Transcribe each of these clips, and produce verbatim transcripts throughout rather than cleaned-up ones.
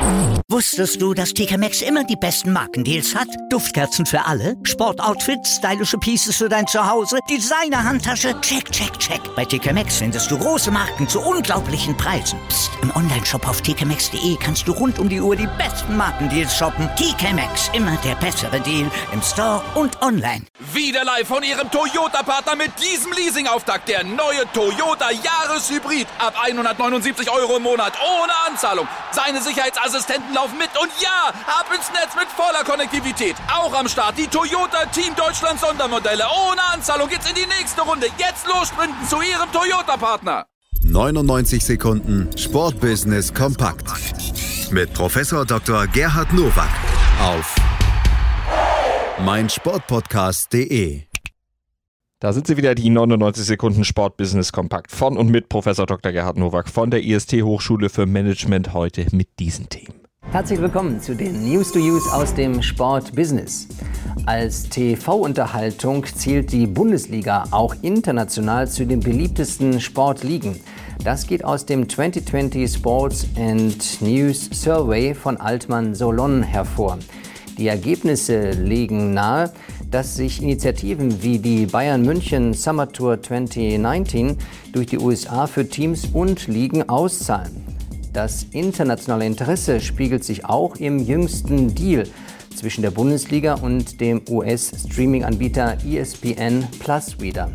Wusstest du, dass T K Maxx immer die besten Markendeals hat? Duftkerzen für alle, Sportoutfits, stylische Pieces für dein Zuhause, Designer-Handtasche, check, check, check. Bei T K Maxx findest du große Marken zu unglaublichen Preisen. Psst. Im Onlineshop auf t k maxx punkt d e kannst du rund um die Uhr die besten Markendeals shoppen. T K Maxx, immer der bessere Deal im Store und online. Wieder live von Ihrem Toyota-Partner mit diesem Leasing-Auftakt. Der neue Toyota Jahreshybrid. Ab hundertneunundsiebzig Euro im Monat. Ohne Anzahlung. Seine Sicherheitsassistenten laufen mit. Und ja, ab ins Netz mit voller Konnektivität. Auch am Start die Toyota Team Deutschland Sondermodelle. Ohne Anzahlung geht's in die nächste Runde. Jetzt los sprinten zu Ihrem Toyota-Partner. neunundneunzig Sekunden Sportbusiness kompakt. Mit Professor Doktor Gerhard Nowak auf meinsportpodcast punkt de. Da sind sie wieder, die neunundneunzig Sekunden Sportbusiness kompakt von und mit Professor Doktor Gerhard Nowak von der I S T Hochschule für Management, heute mit diesen Themen. Herzlich willkommen zu den News to Use aus dem Sportbusiness. Als T V-Unterhaltung zählt die Bundesliga auch international zu den beliebtesten Sportligen. Das geht aus dem zwanzig zwanzig Sports and News Survey von Altman Solon hervor. Die Ergebnisse legen nahe, dass sich Initiativen wie die Bayern München Summer Tour zwanzig neunzehn durch die U S A für Teams und Ligen auszahlen. Das internationale Interesse spiegelt sich auch im jüngsten Deal zwischen der Bundesliga und dem U S-Streaming-Anbieter E S P N Plus wider.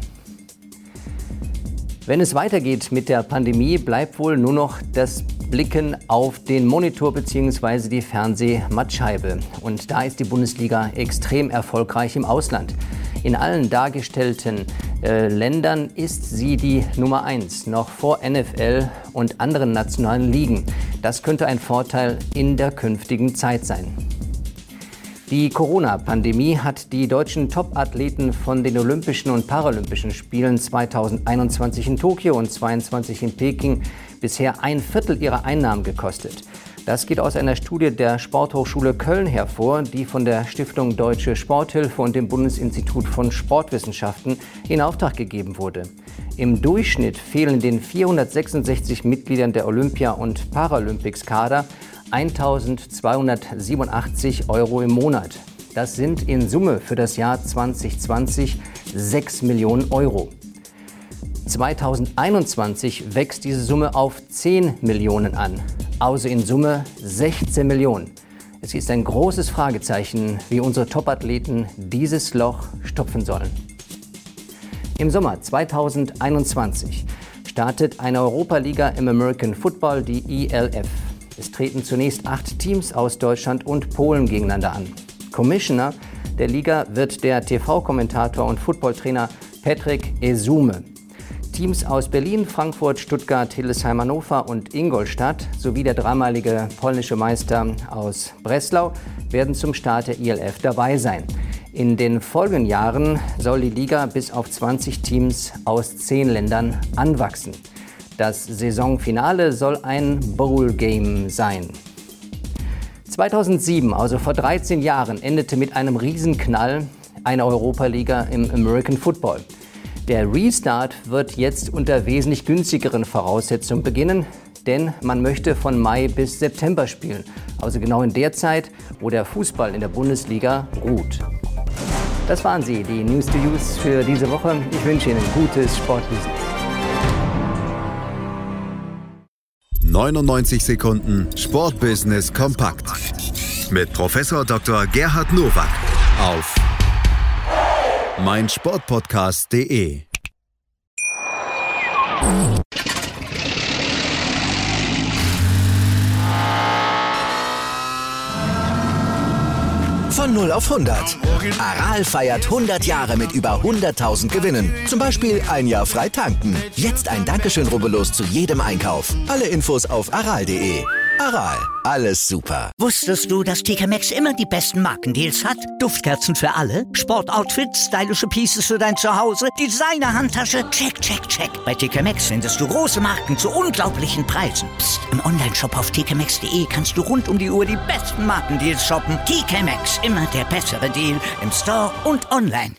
Wenn es weitergeht mit der Pandemie, bleibt wohl nur noch das Blicken auf den Monitor bzw. die Fernsehmattscheibe. Und da ist die Bundesliga extrem erfolgreich im Ausland. In allen dargestellten äh, Ländern ist sie die Nummer eins, noch vor N F L und anderen nationalen Ligen. Das könnte ein Vorteil in der künftigen Zeit sein. Die Corona-Pandemie hat die deutschen Top-Athleten von den Olympischen und Paralympischen Spielen zweitausendeinundzwanzig in Tokio und zweiundzwanzig in Peking bisher ein Viertel ihrer Einnahmen gekostet. Das geht aus einer Studie der Sporthochschule Köln hervor, die von der Stiftung Deutsche Sporthilfe und dem Bundesinstitut von Sportwissenschaften in Auftrag gegeben wurde. Im Durchschnitt fehlen den vierhundertsechsundsechzig Mitgliedern der Olympia- und Paralympics-Kader eintausendzweihundertsiebenundachtzig Euro im Monat. Das sind in Summe für das Jahr zwanzig zwanzig sechs Millionen Euro. zweitausendeinundzwanzig wächst diese Summe auf zehn Millionen an, also in Summe sechzehn Millionen. Es ist ein großes Fragezeichen, wie unsere Topathleten dieses Loch stopfen sollen. Im Sommer zweitausendeinundzwanzig startet eine Europaliga im American Football, die E L F. Es treten zunächst acht Teams aus Deutschland und Polen gegeneinander an. Commissioner der Liga wird der T V-Kommentator und Footballtrainer Patrick Esume. Teams aus Berlin, Frankfurt, Stuttgart, Hildesheim, Hannover und Ingolstadt sowie der dreimalige polnische Meister aus Breslau werden zum Start der E L F dabei sein. In den folgenden Jahren soll die Liga bis auf zwanzig Teams aus zehn Ländern anwachsen. Das Saisonfinale soll ein Bowl-Game sein. zweitausendsieben, also vor dreizehn Jahren, endete mit einem Riesenknall eine Europaliga im American Football. Der Restart wird jetzt unter wesentlich günstigeren Voraussetzungen beginnen, denn man möchte von Mai bis September spielen, also genau in der Zeit, wo der Fußball in der Bundesliga ruht. Das waren sie, die News to Use für diese Woche. Ich wünsche Ihnen gutes Sportbusiness. neunundneunzig Sekunden Sportbusiness kompakt. Mit Professor Doktor Gerhard Nowak auf meinsportpodcast punkt de. Von null auf hundert. Aral feiert hundert Jahre mit über hunderttausend Gewinnen. Zum Beispiel ein Jahr frei tanken. Jetzt ein Dankeschön, rubbellos zu jedem Einkauf. Alle Infos auf aral punkt de. Aral, alles super. Wusstest du, dass T K Maxx immer die besten Markendeals hat? Duftkerzen für alle, Sportoutfits, stylische Pieces für dein Zuhause, Designer-Handtasche, check, check, check. Bei T K Maxx findest du große Marken zu unglaublichen Preisen. Psst. Im Onlineshop auf t k maxx punkt de kannst du rund um die Uhr die besten Markendeals shoppen. T K Maxx, immer der bessere Deal im Store und online.